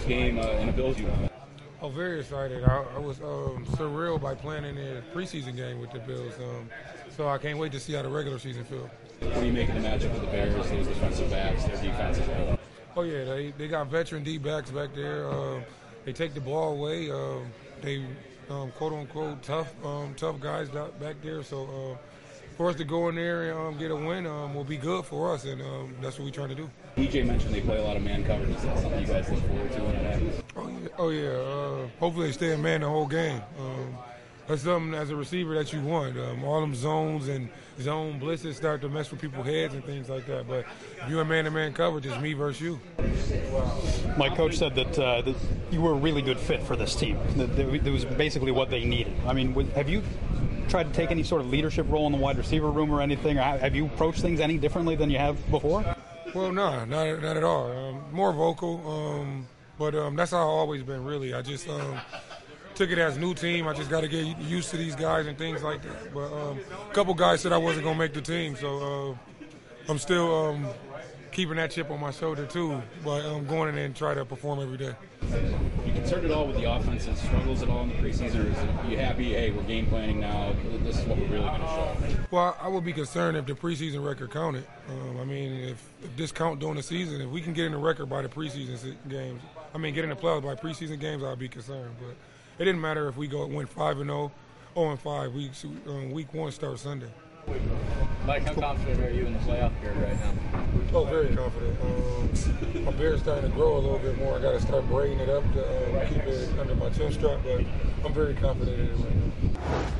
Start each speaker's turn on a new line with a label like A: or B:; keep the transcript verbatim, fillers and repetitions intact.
A: game uh, in a Bills uniform?
B: Oh, very excited. I, I was um, surreal by playing in the preseason game with the Bills. Um, so I can't wait to see how the regular season feels.
A: What do you make of the matchup with the Bears, those defensive backs, their defense as well?
B: Oh, yeah, they, they got veteran D-backs back there. Uh, they take the ball away. Uh, they, um, quote-unquote, tough um, tough guys back there. So uh, for us to go in there and um, get a win um, will be good for us, and um, that's what we're trying to do.
A: E J mentioned they play a lot of man coverage. Is that something you guys look forward to when it happens?
B: Oh, yeah. Oh, yeah. Uh, hopefully they stay in man the whole game. Um, that's something as a receiver that you want. Um, all them zones and zone blitzes start to mess with people's heads and things like that. But if you're in man-to-man coverage, it's me versus you.
C: My coach said that, uh, that you were a really good fit for this team. That that was basically what they needed. I mean, have you tried to take any sort of leadership role in the wide receiver room or anything? Or have you approached things any differently than you have before?
B: Well, no, not, not at all. Um, more vocal, um, but um, that's how I've always been, really. I just um, took it as a new team. I just got to get used to these guys and things like that. But um, a couple guys said I wasn't going to make the team, so uh, I'm still um, keeping that chip on my shoulder, too, but I'm going in there and try to perform every day.
A: You concerned at all with the offense's struggles at all in the preseason, or is it, you happy, hey, we're game planning now, this is what we're really going to show?
B: Well, I would be concerned if the preseason record counted. Um, I mean, if, if this count during the season, if we can get in the record by the preseason games, I mean, get in the playoffs by preseason games, I'd be concerned. But it didn't matter if we go went five and oh, oh and five. Weeks, um, week one starts Sunday.
D: Mike, how confident are you in the playoff period right now?
B: Oh, very confident. Um, my beard's starting to grow a little bit more. I got to start braiding it up to um, keep it under my chin strap, but I'm very confident in it right now.